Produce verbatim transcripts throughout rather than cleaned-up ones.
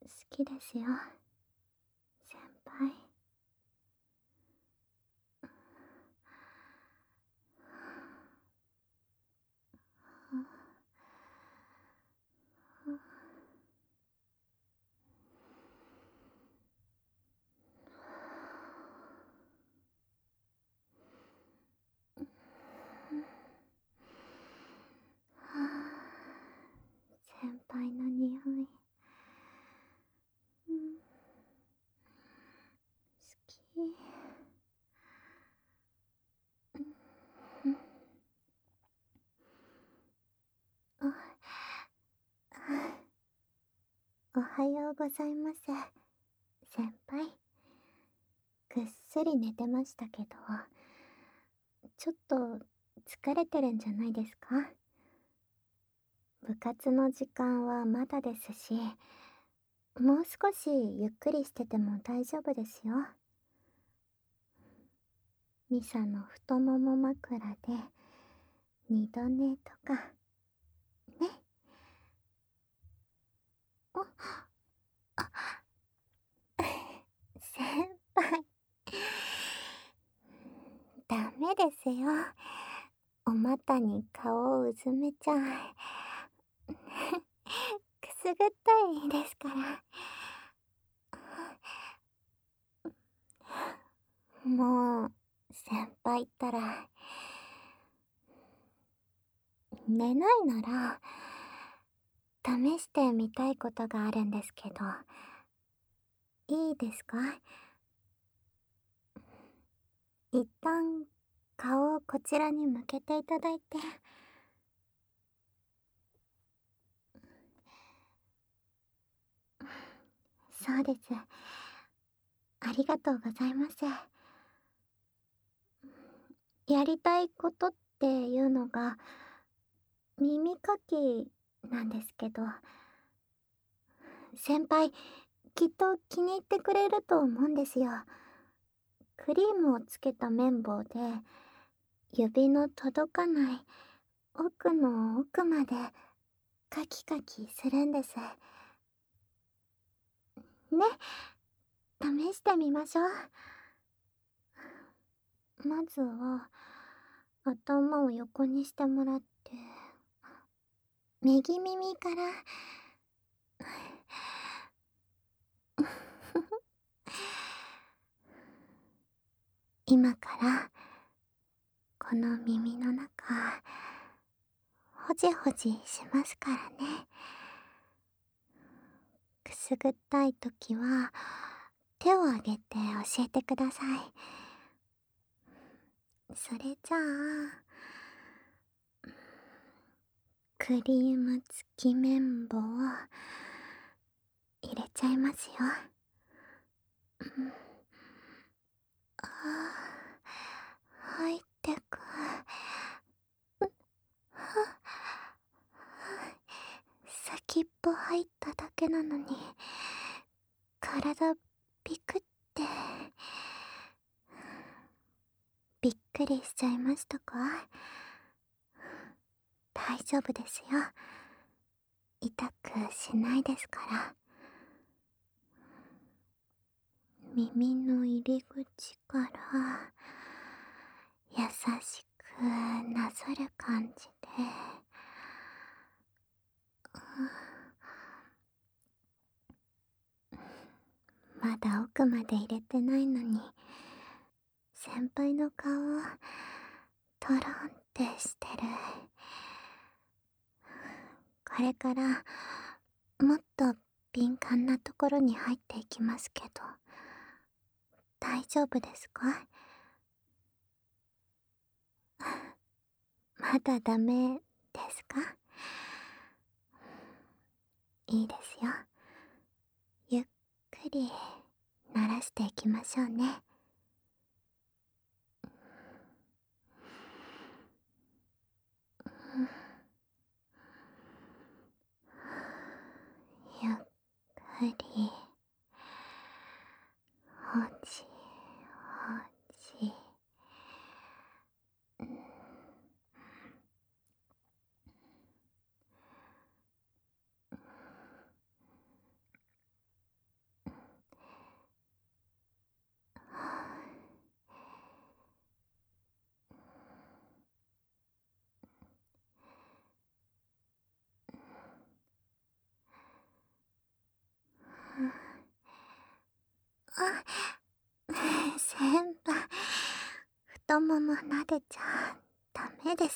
きですよ、先輩。先輩の匂い、うん、好き。うん、あ、おはようございます、先輩。ぐっすり寝てましたけど、ちょっと疲れてるんじゃないですか？部活の時間はまだですし、もう少しゆっくりしてても大丈夫ですよ。ミサの太もも枕で二度寝とか、ね。あ、あ、先輩。ダメですよ。お股に顔をうずめちゃう。くすぐったいですから。もう、先輩ったら、寝ないなら、試してみたいことがあるんですけど、いいですか？一旦、顔をこちらに向けていただいて。そうです。ありがとうございます。やりたいことっていうのが、耳かきなんですけど、先輩、きっと気に入ってくれると思うんですよ。クリームをつけた綿棒で、指の届かない奥の奥までカキカキするんです。ね、試してみましょう。まずは、頭を横にしてもらって、右耳から、今からこの耳の中ほじほじしますからね。くすぐったいときは手を挙げて教えてください。それじゃあ、クリーム付き綿棒入れちゃいますよ。うん、あー、入ってく。先っぽ入っただけなのに、体ビクって。びっくりしちゃいましたか？大丈夫ですよ。痛くしないですから。耳の入り口から優しくなぞる感じで、まだ奥まで入れてないのに、先輩の顔トロンってしてる。これからもっと敏感なところに入っていきますけど、大丈夫ですか？まだダメですか？いいですよ。ゆっくり慣らしていきましょうね。ゆっくりほじほじ、 先輩、太もも撫でちゃダメです。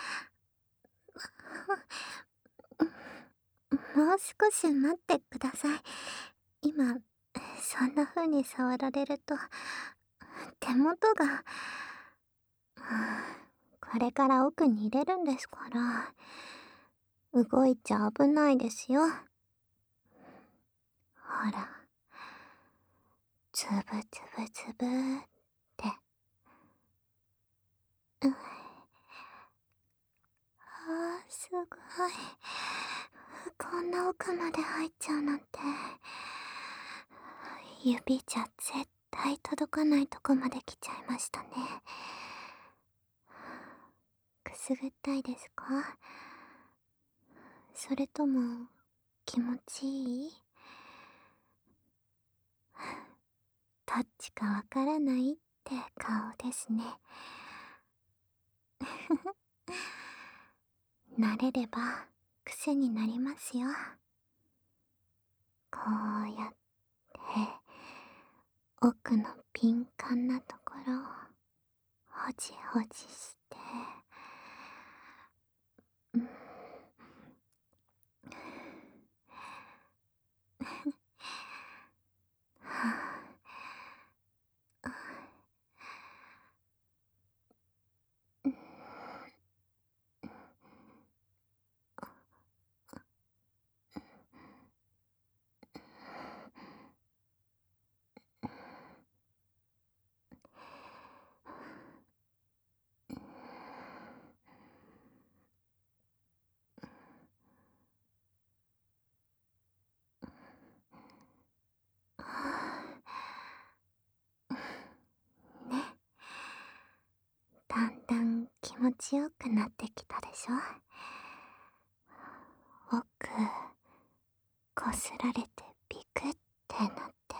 もう少し待ってください。今、そんな風に触られると、手元が、これから奥に入れるんですから、動いちゃ危ないですよ。ほら、つぶつぶつぶって。うん、あー、すごい。こんな奥まで入っちゃうなんて。指じゃ絶対届かないとこまで来ちゃいましたね。くすぐったいですか？それとも気持ちいい？どっちかわからないって顔ですね。慣れれば癖になりますよ。こうやって奥の敏感なところをほじほじして、うん、はあ、うん、ね、だんだん気持ちよくなってきたでしょ。奥こすられてビクってなって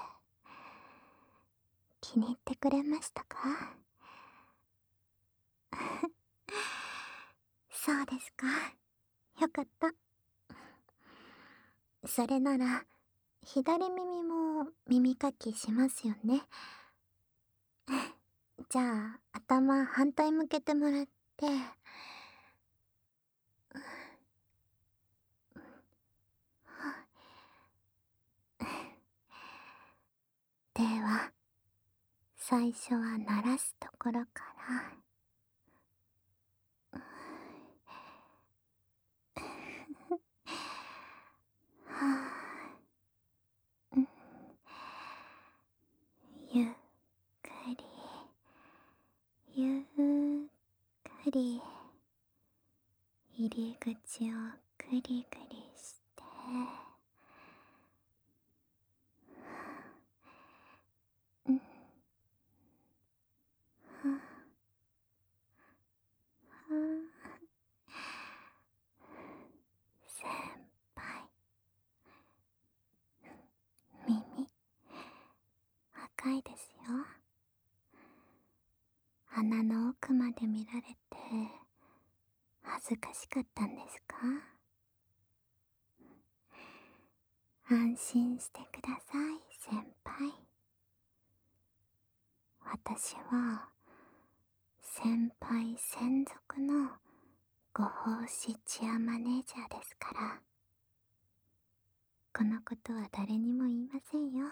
気に入ってくれましたか？そうですか。よかった。それなら左耳も耳かきしますよね。じゃあ頭反対向けてもらって。では最初は鳴らすところから。はあ、うん、ゆっくりゆっくり入り口をクリクリして、うん、はあ、先輩、耳赤いですよ。鼻の奥まで見られて恥ずかしかったんですか？安心してください、先輩。私は先輩専属のご奉仕チアマネージャーですから。このことは誰にも言いませんよ。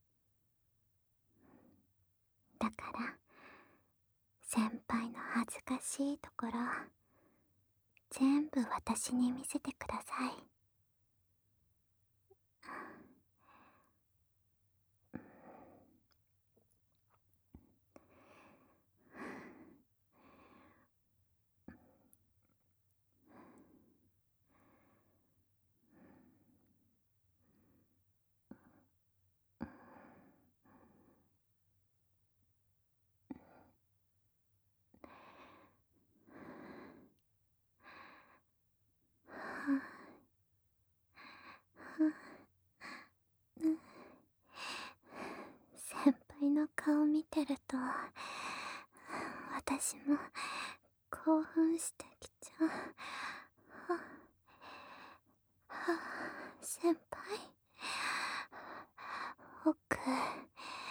だから先輩の恥ずかしいところ全部私に見せてください。先輩の顔見てると私も興奮してきちゃう。はは先輩、奥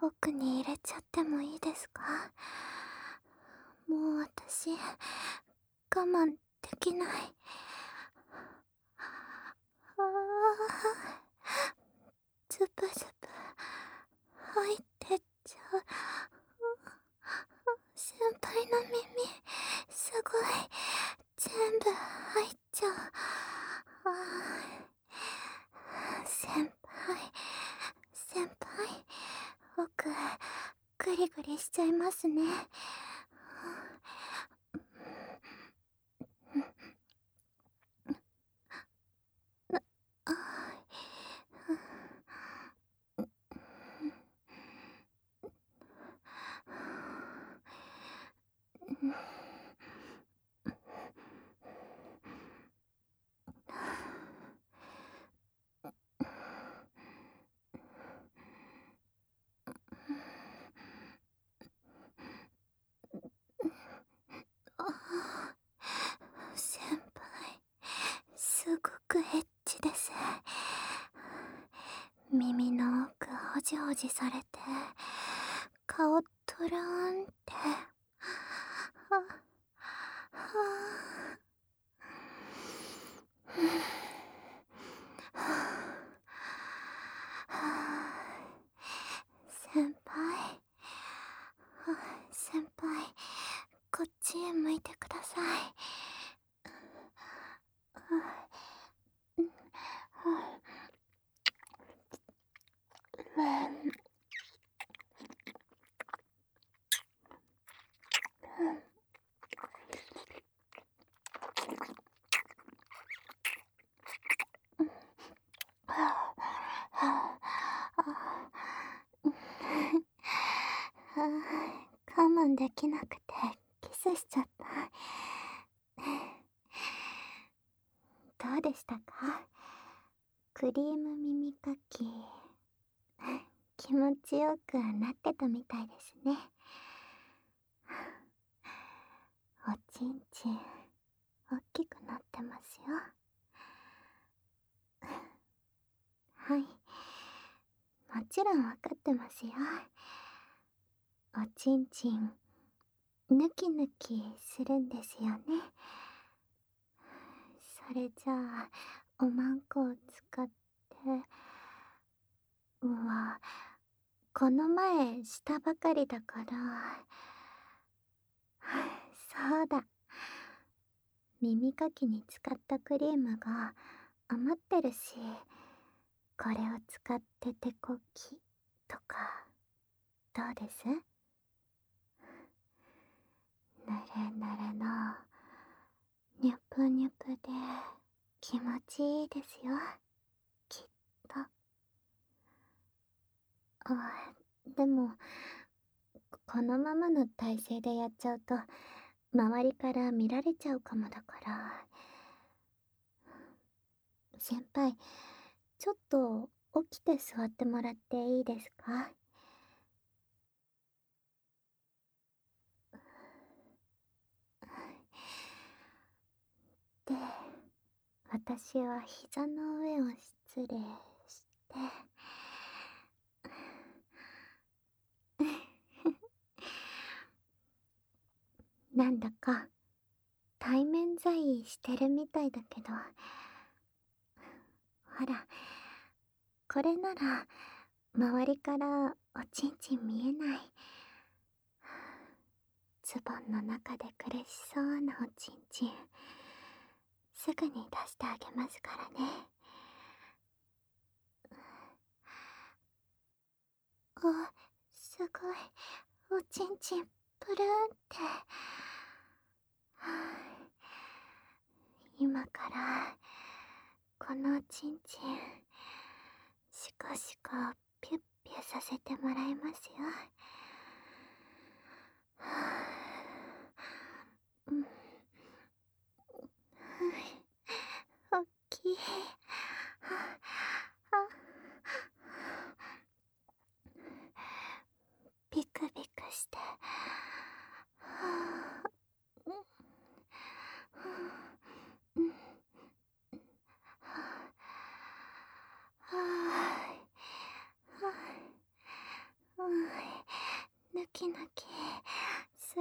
奥に入れちゃってもいいですか？もう私、我慢できない。ああ、ズブズブ入ってっちゃう。先輩の耳、すごい、全部入っちゃう。ああ、先輩、先輩、奥、グリグリしちゃいますね。ああ、先輩、すごくエッチです。耳の奥ほじほじされて、顔トローンって。あ、あ、先輩、先輩、こっちへ向いてください。我慢できなくてキスしちゃった。どうでしたか？クリーム耳かき、気持ちよくなってたみたいですね。おちんちん、おっきくなってますよ。はい、もちろんわかってますよ。おちんちん、ぬきぬきするんですよね。それじゃあ、おまんこを使って、うわ、この前したばかりだから、そうだ。耳かきに使ったクリームが余ってるし、これを使って手こきとか、どうです？ぬるぬるの、にゅぷにゅぷで気持ちいいですよ、きっと。あ、でも、このままの体勢でやっちゃうと、周りから見られちゃうかもだから。先輩、ちょっと起きて座ってもらっていいですか？で、私は膝の上を失礼して、なんだか対面在してるみたいだけど、ほら、これなら周りからおちんちん見えない。ズボンの中で苦しそうなおちんちん、すぐに出してあげますからね。あ、すごい、おちんちんプルーンって。はあ、今からこのおちんちんシコシコピュッピュさせてもらいますよ。はあ、うん、おっきい。はあ、あ、ビクビクして、はあ、うん、うん、は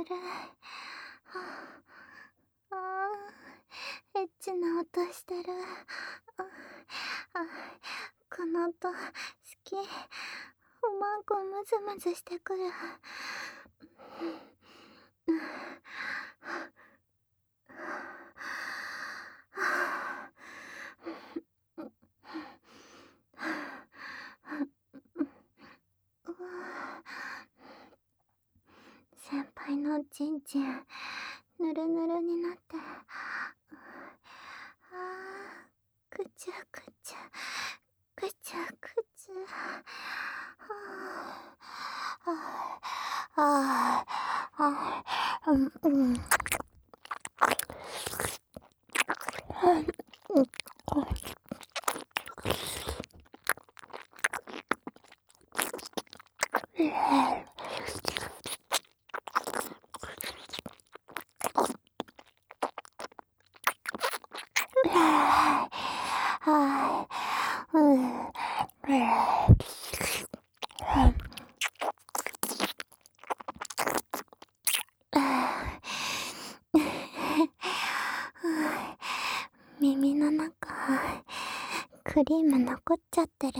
ああ、エッチな音してる。ああ、この音好き。おまんこムズムズしてくる。先輩のちんちんぬるぬるになって、あー、くちゃくちゃくちゃくちゃ、あああああ、うんうん。はい、うん、耳の中クリーム残っちゃってる。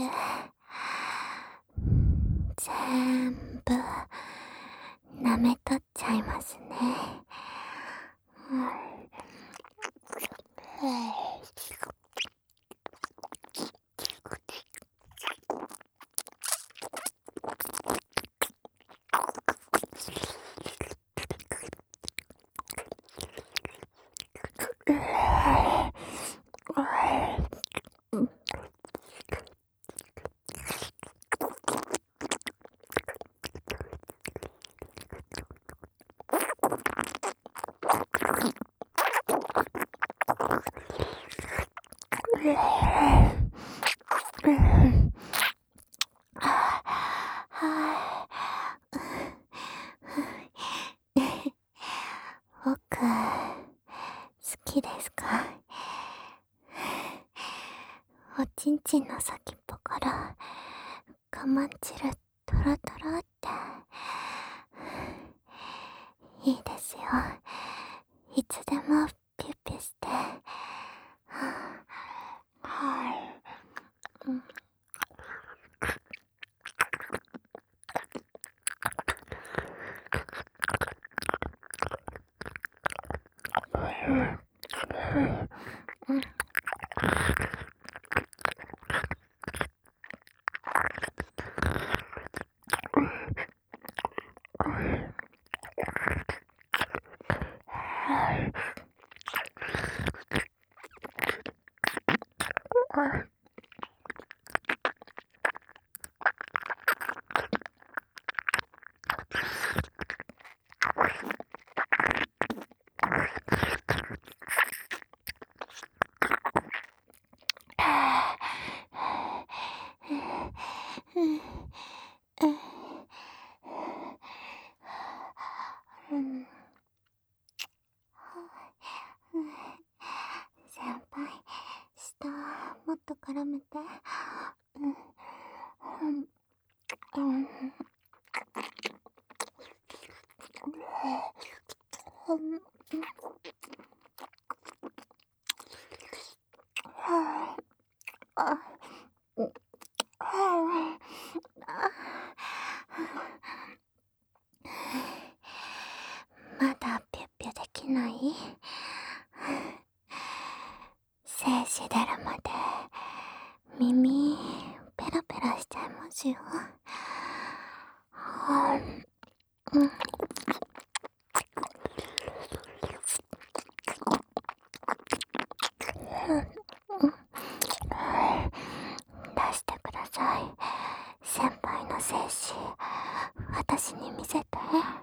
全部舐めとっちゃいますね。うん、僕、好きですか？おちんちんの先っぽから我慢汁トロトロって、いいですよ。いつでもピュッピュして、はぁ、うん、うん、うん、先輩、舌もっと絡めて。うん、うん、うん、うん、はあ、あ、うん、はあ、まだピュッピュできない？精子出るまで耳ペラペラしちゃいますよ。はあ、うん、出してください。先輩の精子、私に見せて。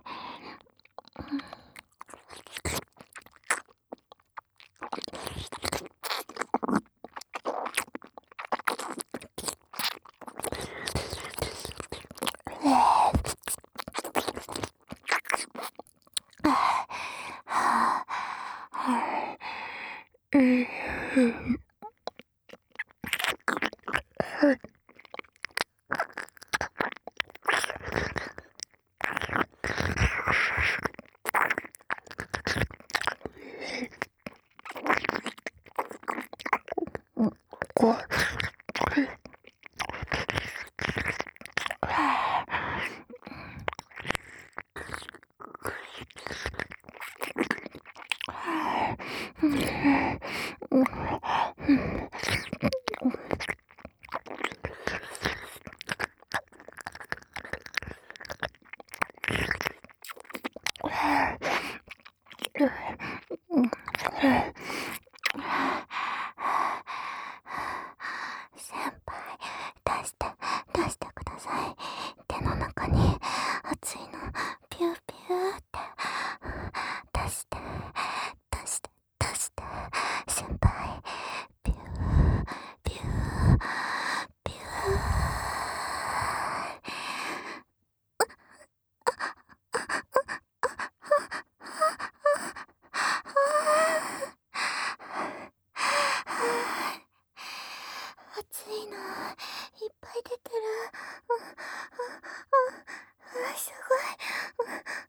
うん、 いっぱい出てる。あ、あ、あ、あ、すごい。